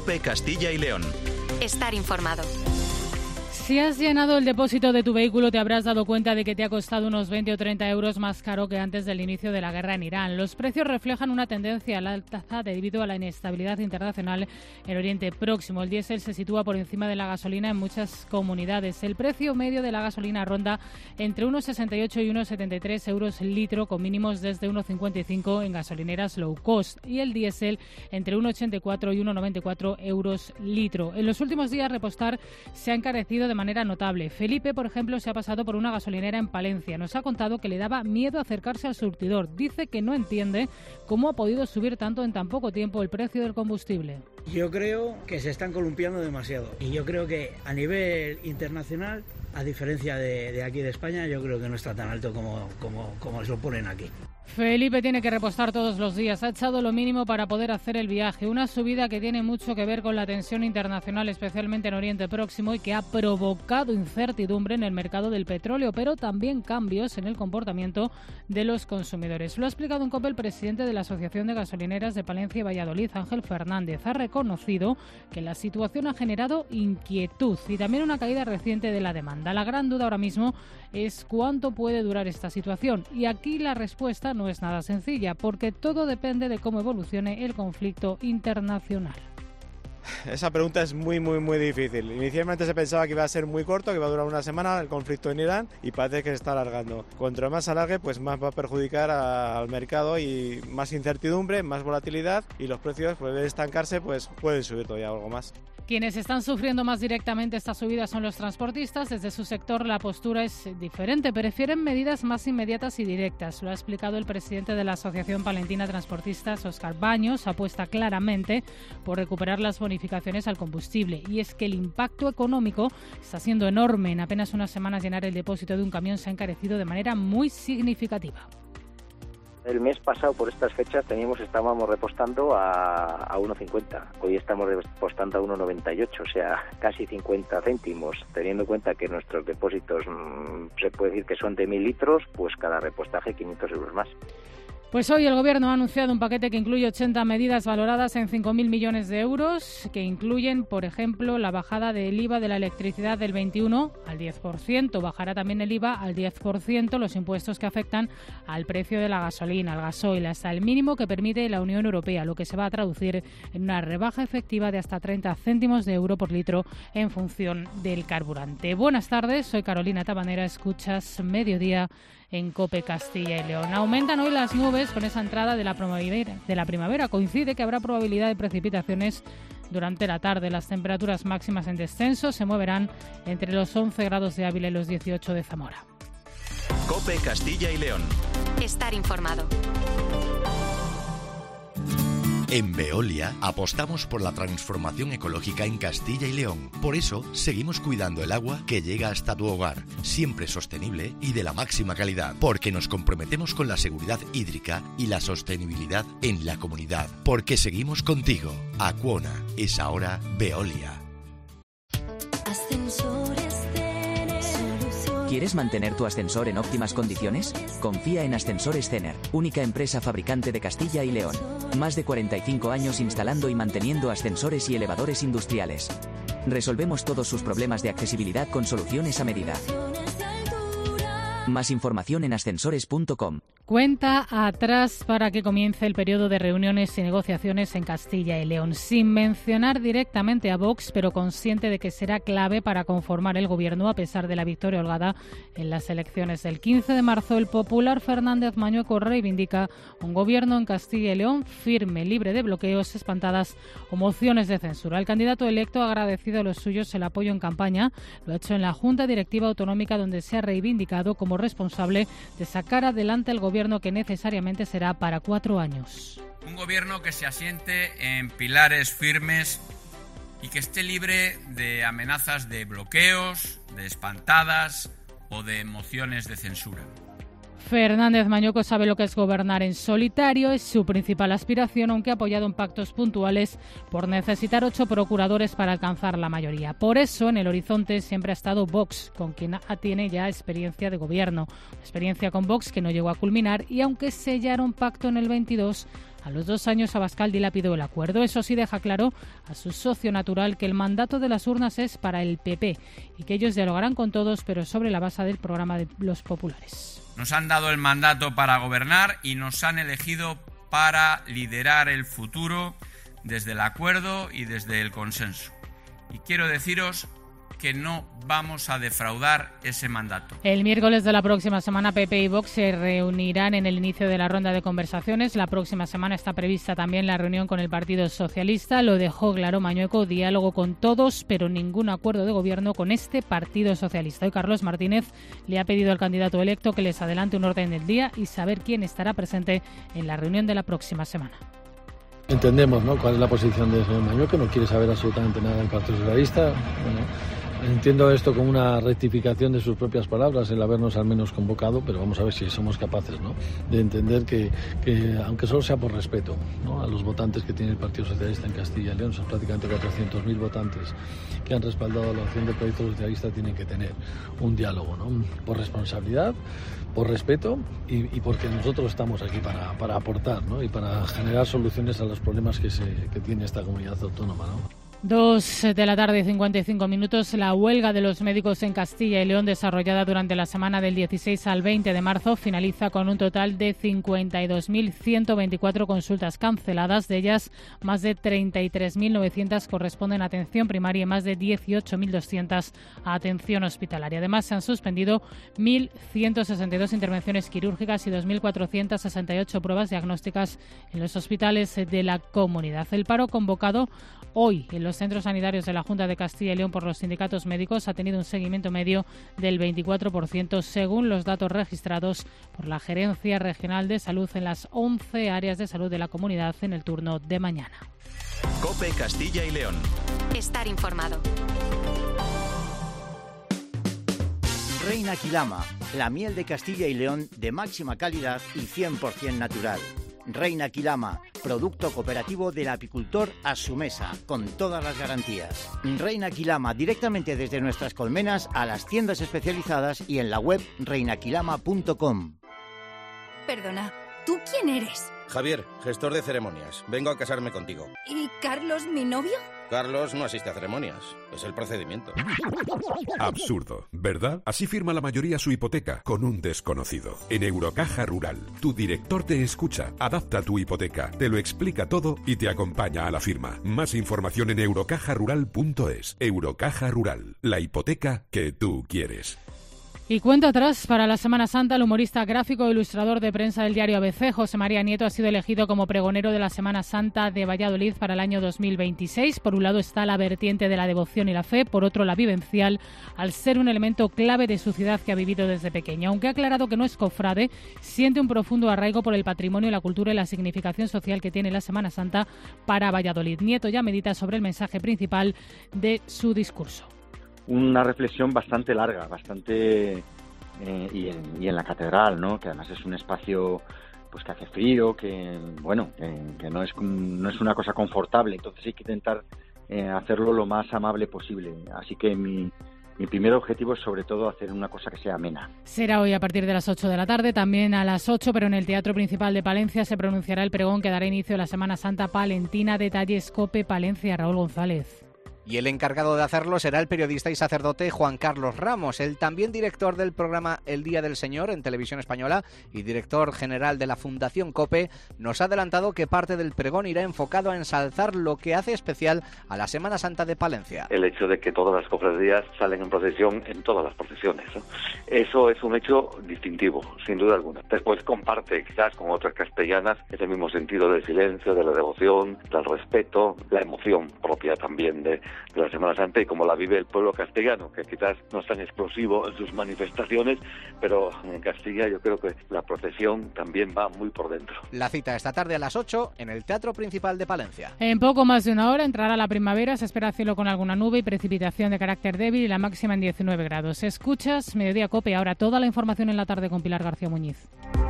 COPE Castilla y León. Estar informado. Si has llenado el depósito de tu vehículo, te habrás dado cuenta de que te ha costado unos 20 o 30 euros más caro que antes del inicio de la guerra en Irán. Los precios reflejan una tendencia al alza debido a la inestabilidad internacional en Oriente Próximo. El diésel se sitúa por encima de la gasolina en muchas comunidades. El precio medio de la gasolina ronda entre unos 68 y unos 73 euros el litro, con mínimos desde 1,55 en gasolineras low cost, y el diésel entre 1,84 y 1,94 euros litro. En los últimos días, repostar se ha encarecido de manera notable. Felipe, por ejemplo, se ha pasado por una gasolinera en Palencia. Nos ha contado que le daba miedo acercarse al surtidor. Dice que no entiende cómo ha podido subir tanto en tan poco tiempo el precio del combustible. Yo creo que se están columpiando demasiado y yo creo que a nivel internacional, a diferencia de aquí de España, yo creo que no está tan alto como se lo ponen aquí. Felipe tiene que repostar todos los días. Ha echado lo mínimo para poder hacer el viaje. Una subida que tiene mucho que ver con la tensión internacional, especialmente en Oriente Próximo, y que ha provocado incertidumbre en el mercado del petróleo, pero también cambios en el comportamiento de los consumidores. Lo ha explicado en COPE el presidente de la Asociación de Gasolineras de Palencia y Valladolid, Ángel Fernández. Ha reconocido que la situación ha generado inquietud y también una caída reciente de la demanda. La gran duda ahora mismo es cuánto puede durar esta situación. Y aquí la respuesta no es nada sencilla, porque todo depende de cómo evolucione el conflicto internacional. Esa pregunta es muy difícil. Inicialmente se pensaba que iba a ser muy corto, que iba a durar una semana el conflicto en Irán, y parece que se está alargando. Cuanto más alargue, pues más va a perjudicar al mercado y más incertidumbre, más volatilidad, y los precios, pues, de estancarse, pues pueden subir todavía algo más. Quienes están sufriendo más directamente esta subida son los transportistas. Desde su sector la postura es diferente. Prefieren medidas más inmediatas y directas. Lo ha explicado el presidente de la Asociación Palentina Transportistas, Óscar Baños. Apuesta claramente por recuperar las bonificaciones al combustible. Y es que el impacto económico está siendo enorme. En apenas unas semanas llenar el depósito de un camión se ha encarecido de manera muy significativa. El mes pasado, por estas fechas, estábamos repostando a 1,50. Hoy estamos repostando a 1,98, o sea, casi 50 céntimos. Teniendo en cuenta que nuestros depósitos se puede decir que son de 1.000 litros, pues cada repostaje 500 euros más. Pues hoy el Gobierno ha anunciado un paquete que incluye 80 medidas valoradas en 5.000 millones de euros, que incluyen, por ejemplo, la bajada del IVA de la electricidad del 21 al 10%. Bajará también el IVA al 10%, los impuestos que afectan al precio de la gasolina, al gasoil, hasta el mínimo que permite la Unión Europea, lo que se va a traducir en una rebaja efectiva de hasta 30 céntimos de euro por litro en función del carburante. Buenas tardes, soy Carolina Tabanera, escuchas Mediodía en COPE Castilla y León. Aumentan hoy las nubes con esa entrada de la primavera. Coincide que habrá probabilidad de precipitaciones durante la tarde. Las temperaturas máximas en descenso se moverán entre los 11 grados de Ávila y los 18 de Zamora. COPE Castilla y León. Estar informado. En Veolia apostamos por la transformación ecológica en Castilla y León. Por eso seguimos cuidando el agua que llega hasta tu hogar, siempre sostenible y de la máxima calidad, porque nos comprometemos con la seguridad hídrica y la sostenibilidad en la comunidad, porque seguimos contigo. Acuona es ahora Veolia. ¿Quieres mantener tu ascensor en óptimas condiciones? Confía en Ascensores Cener, única empresa fabricante de Castilla y León. Más de 45 años instalando y manteniendo ascensores y elevadores industriales. Resolvemos todos sus problemas de accesibilidad con soluciones a medida. Más información en ascensores.com. Cuenta atrás para que comience el periodo de reuniones y negociaciones en Castilla y León, sin mencionar directamente a Vox, pero consciente de que será clave para conformar el gobierno a pesar de la victoria holgada en las elecciones del 15 de marzo. El popular Fernández Mañueco reivindica un gobierno en Castilla y León firme, libre de bloqueos, espantadas o mociones de censura. El candidato electo ha agradecido a los suyos el apoyo en campaña. Lo ha hecho en la Junta Directiva Autonómica, donde se ha reivindicado como responsable de sacar adelante el gobierno que necesariamente será para 4 años. Un gobierno que se asiente en pilares firmes y que esté libre de amenazas de bloqueos, de espantadas o de mociones de censura. Fernández Mañueco sabe lo que es gobernar en solitario, es su principal aspiración, aunque ha apoyado en pactos puntuales por necesitar 8 procuradores para alcanzar la mayoría. Por eso, en el horizonte siempre ha estado Vox, con quien tiene ya experiencia de gobierno. Experiencia con Vox que no llegó a culminar y aunque sellaron pacto en el 22, A los 2 años, Abascal dilapidó el acuerdo. Eso sí, deja claro a su socio natural que el mandato de las urnas es para el PP y que ellos dialogarán con todos, pero sobre la base del programa de los populares. Nos han dado el mandato para gobernar y nos han elegido para liderar el futuro desde el acuerdo y desde el consenso. Y quiero deciros que no vamos a defraudar ese mandato. El miércoles de la próxima semana, PP y Vox se reunirán en el inicio de la ronda de conversaciones. La próxima semana está prevista también la reunión con el Partido Socialista. Lo dejó claro Mañueco, diálogo con todos, pero ningún acuerdo de gobierno con este Partido Socialista. Hoy Carlos Martínez le ha pedido al candidato electo que les adelante un orden del día y saber quién estará presente en la reunión de la próxima semana. Entendemos, ¿no?, cuál es la posición del señor Mañueco, no quiere saber absolutamente nada del Partido Socialista. Entiendo esto como una rectificación de sus propias palabras, el habernos al menos convocado, pero vamos a ver si somos capaces, ¿no?, de entender que aunque solo sea por respeto, ¿no?, a los votantes que tiene el Partido Socialista en Castilla y León, son prácticamente 400.000 votantes que han respaldado la opción del Proyecto Socialista, tienen que tener un diálogo, ¿no?, por responsabilidad, por respeto y porque nosotros estamos aquí para aportar, ¿no?, y para generar soluciones a los problemas que tiene esta comunidad autónoma, ¿no? 2 de la tarde, 55 minutos. La huelga de los médicos en Castilla y León, desarrollada durante la semana del 16 al 20 de marzo, finaliza con un total de 52.124 consultas canceladas. De ellas, más de 33.900 corresponden a atención primaria y más de 18.200 a atención hospitalaria. Además, se han suspendido 1.162 intervenciones quirúrgicas y 2.468 pruebas diagnósticas en los hospitales de la comunidad. El paro convocado hoy en los centros sanitarios de la Junta de Castilla y León por los sindicatos médicos ha tenido un seguimiento medio del 24%, según los datos registrados por la Gerencia Regional de Salud en las 11 áreas de salud de la comunidad en el turno de mañana. COPE Castilla y León. Estar informado. Reina Quilama, la miel de Castilla y León de máxima calidad y 100% natural. Reina Quilama, producto cooperativo del apicultor a su mesa, con todas las garantías. Reina Quilama, directamente desde nuestras colmenas a las tiendas especializadas y en la web reinaquilama.com. Perdona, ¿tú quién eres? Javier, gestor de ceremonias. Vengo a casarme contigo. ¿Y Carlos, mi novio? Carlos no asiste a ceremonias. Es el procedimiento. Absurdo, ¿verdad? Así firma la mayoría su hipoteca con un desconocido. En Eurocaja Rural, tu director te escucha, adapta tu hipoteca, te lo explica todo y te acompaña a la firma. Más información en eurocajarural.es. Eurocaja Rural, la hipoteca que tú quieres. Y cuenta atrás para la Semana Santa. El humorista gráfico e ilustrador de prensa del diario ABC, José María Nieto, ha sido elegido como pregonero de la Semana Santa de Valladolid para el año 2026. Por un lado está la vertiente de la devoción y la fe, por otro la vivencial, al ser un elemento clave de su ciudad que ha vivido desde pequeño. Aunque ha aclarado que no es cofrade, siente un profundo arraigo por el patrimonio, la cultura y la significación social que tiene la Semana Santa para Valladolid. Nieto ya medita sobre el mensaje principal de su discurso. Una reflexión bastante larga, bastante y en la catedral, ¿no?, que además es un espacio pues que hace frío, que bueno, que no es una cosa confortable, entonces hay que intentar hacerlo lo más amable posible. Así que mi primer objetivo es sobre todo hacer una cosa que sea amena. Será hoy a partir de las 8 de la tarde, también a las 8, pero en el Teatro Principal de Palencia se pronunciará el pregón que dará inicio a la Semana Santa palentina. Detalles COPE Palencia, Raúl González. Y el encargado de hacerlo será el periodista y sacerdote Juan Carlos Ramos, el también director del programa El Día del Señor en Televisión Española y director general de la Fundación COPE. Nos ha adelantado que parte del pregón irá enfocado a ensalzar lo que hace especial a la Semana Santa de Palencia. El hecho de que todas las cofradías salen en procesión en todas las procesiones, ¿no? Eso es un hecho distintivo, sin duda alguna. Después comparte quizás con otras castellanas ese mismo sentido del silencio, de la devoción, del respeto, la emoción propia también de la Semana Santa y como la vive el pueblo castellano, que quizás no es tan explosivo en sus manifestaciones, pero en Castilla yo creo que la procesión también va muy por dentro. La cita esta tarde a las 8 en el Teatro Principal de Palencia. En poco más de una hora entrará la primavera, se espera cielo con alguna nube y precipitación de carácter débil y la máxima en 19 grados. Escuchas Mediodía COPE, ahora toda la información en la tarde con Pilar García Muñiz.